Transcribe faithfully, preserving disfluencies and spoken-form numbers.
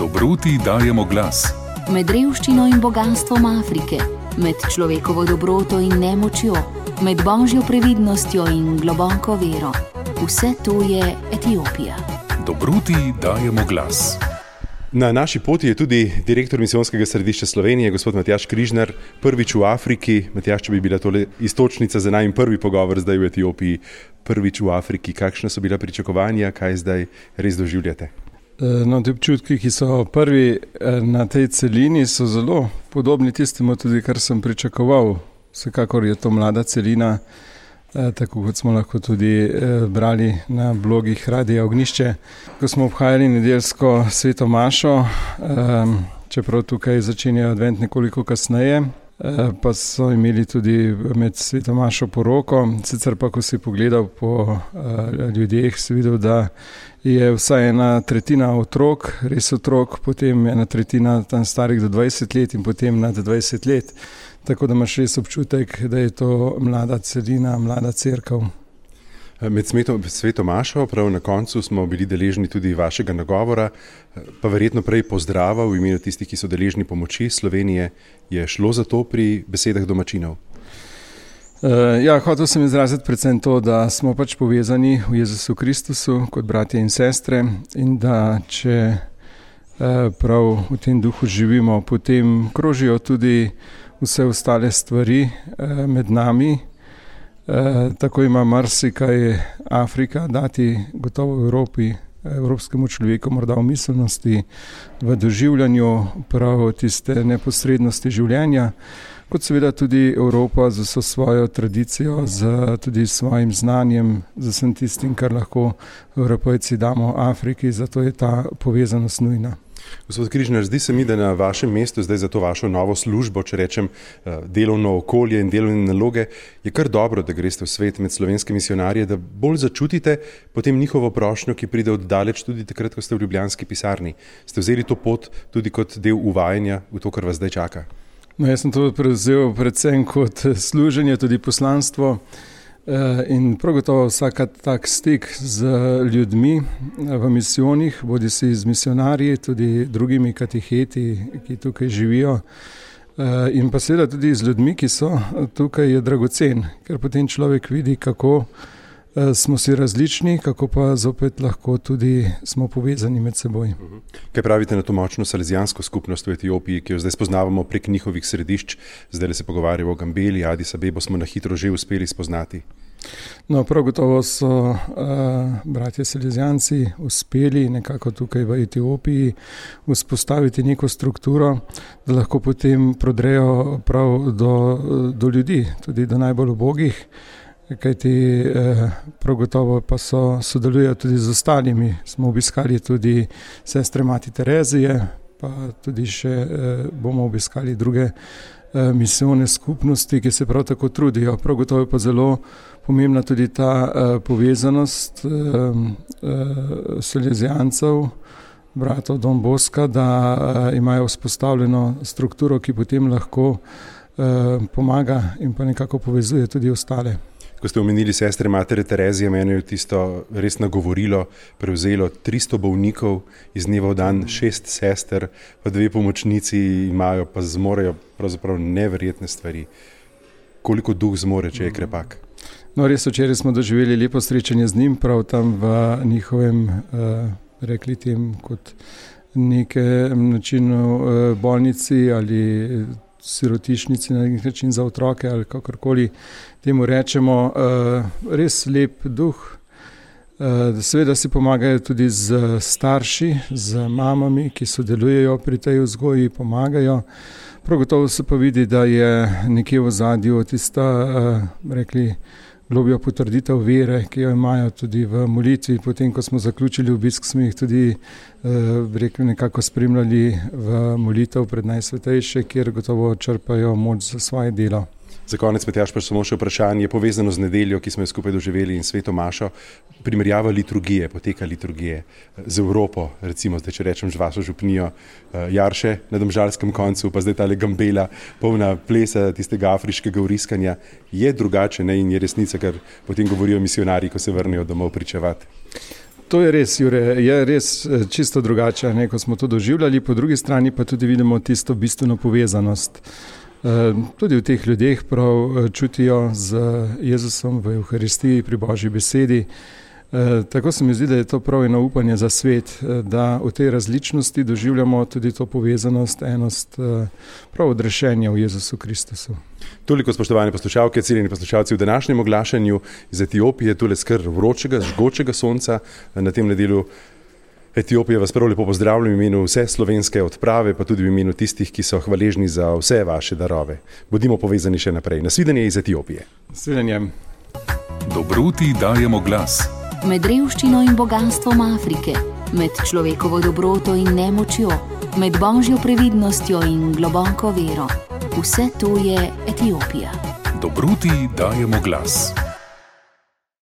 Dobruti dajemo glas. Med revščino in bogastvom Afrike, med človekovo dobroto in nemočjo, med božjo previdnostjo in globoko vero. Vse to je Etiopija. Dobruti dajemo glas. Na naši poti je tudi direktor Misijonskega središča Slovenije, gospod Matjaž Križnar, prvič v Afriki. Matjaž, če bi bila tole istočnica za najin prvi pogovor zdaj v Etiopiji, prvič v Afriki. Kakšna so bila pričakovanja, kaj zdaj res doživljate? No, te občutki, ki so prvi na tej celini, so zelo podobni tistemu tudi, kar sem pričakoval. Vsekakor je to mlada celina, tako kot smo lahko tudi brali na blogih Radia Ognjišče. Ko smo obhajali nedeljsko sveto mašo, čeprav tukaj začenjajo advent nekoliko kasneje, pa so imeli tudi med sveto mašo poroko. Sicer pa, ko si pogledal po ljudeh, si videl, da je vsaj ena tretjina otrok, res otrok, potem ena tretjina tam starih do dvajset let in potem nad dvajset let. Tako da imaš res občutek, da je to mlada celina, mlada cerkev. Med sveto mašo, prav na koncu, smo bili deležni tudi vašega nagovora, pa verjetno prej pozdrava v imenu tistih, ki so deležni pomoči Slovenije. Je šlo za to pri besedah domačinov? Ja, hotel sem izraziti predvsem to, da smo pač povezani v Jezusu Kristusu kot bratje in sestre in da če prav v tem duhu živimo, potem krožijo tudi vse ostale stvari med nami. Tako ima marsikaj Afrika dati gotovo v Evropi, evropskemu človeku morda v miselnosti, v doživljanju prav tiste neposrednosti življenja, kot seveda tudi Evropa z vso svojo tradicijo, z tudi svojim znanjem, z vsem tistim, kar lahko Evropejci damo Afriki, zato je ta povezanost nujna. Gospod Križnar, zdi se mi, da na vašem mestu zdaj za to vašo novo službo, če rečem delovno okolje in delovne naloge, je kar dobro, da greste v svet med slovenske misionarje, da bolj začutite potem njihovo prošnjo, ki pride od daleč tudi takrat, ko ste v ljubljanski pisarni. Ste vzeli to pot tudi kot del uvajanja v to, kar vas zdaj čaka? No, jaz sem to prevzel predvsem kot služenje, tudi poslanstvo. In prav gotovo vsak tak stik z ljudmi v misijonih, bodi si z misionarji, tudi drugimi kateheti, ki tukaj živijo, in pa seveda tudi z ljudmi, ki so tukaj, je dragocen, ker potem človek vidi, kako smo si različni, kako pa zopet lahko tudi smo povezani med seboj. Kaj pravite na to močno salezijansko skupnost v Etiopiji, ki jo zdaj spoznavamo prek njihovih središč? Zdaj se pogovarjamo o Gambeli, Adis Abebo smo na hitro že uspeli spoznati. No, prav gotovo so uh, bratje salezijanci uspeli nekako tukaj v Etiopiji vzpostaviti neko strukturo, da lahko potem prodrejo prav do, do ljudi, tudi do najbolj ubogih. Kajti prav gotovo pa so sodelujejo tudi z ostalimi. Smo obiskali tudi sestre Mati Terezije, pa tudi še bomo obiskali druge misijone skupnosti, ki se prav tako trudijo. Prav gotovo je pa zelo pomembna tudi ta povezanost salezijancev, bratov Don Boska, da imajo vzpostavljeno strukturo, ki potem lahko pomaga in pa nekako povezuje tudi ostale. Ko ste omenili sestre Matere Terezije, meni je tisto res nagovorilo, prevzelo tristo bolnikov, iz dneva v dan šest sester, pa dve pomočnici imajo, pa zmorejo pravzaprav neverjetne stvari. Koliko duh zmore, če je krepak? No, res včeraj smo doživeli lepo srečanje z njim, prav tam v njihovem, rekli tem, kot nekem načinu bolnici ali sirotišnici na nek način za otroke ali kakorkoli temu rečemo, res lep duh. Seveda si pomagajo tudi z starši, z mamami, ki sodelujejo pri tej vzgoji, pomagajo. Prav gotovo se pa vidi, da je nekje v ozadju tista, rekli, globlja potrditev vere, ki jo imajo tudi v molitvi. Potem, ko smo zaključili obisk, smo jih tudi rekli, nekako spremljali v molitev pred Najsvetejše, kjer gotovo črpajo moč za svoje delo. Za konec, Matjaž, pa samo še vprašanje povezano z nedeljo, ki smo jo skupaj doživeli, in sveto mašo. Primerjava liturgije, poteka liturgije z Evropo, recimo, zdaj, če rečem, z vašo župnijo Jarše na domžalskem koncu, pa zdaj tale Gambela, polna plesa tistega afriškega vriskanja, je drugače, ne, in je resnica, kar potem govorijo misionarji, ko se vrnejo domov pričevati. To je res, Jure, je res čisto drugače, ne, ko smo to doživljali, po drugi strani pa tudi vidimo tisto bistveno povezanost. Tudi v teh ljudeh prav čutijo z Jezusom v Evharistiji pri Božji besedi. Tako se mi zdi, da je to prav eno upanje za svet, da v tej različnosti doživljamo tudi to povezanost, enost, prav odrešenja v Jezusu Kristusu. Toliko, spoštovane poslušalke, cenjeni poslušalci, v današnjem oglašanju iz Etiopije, tule skr vročega, žgočega sonca na tem nedelju Etiopije vas prav lepo pozdravljam v imenu vse slovenske odprave, pa tudi v imenu tistih, ki so hvaležni za vse vaše darove. Bodimo povezani še naprej. Nasvidenje iz Etiopije. Nasvidenje. Dobruti dajemo glas. Med revščino in boganstvom Afrike, med človekovo dobroto in nemočjo, med božjo previdnostjo in globoko vero. Vse to je Etiopija. Dobruti dajemo glas.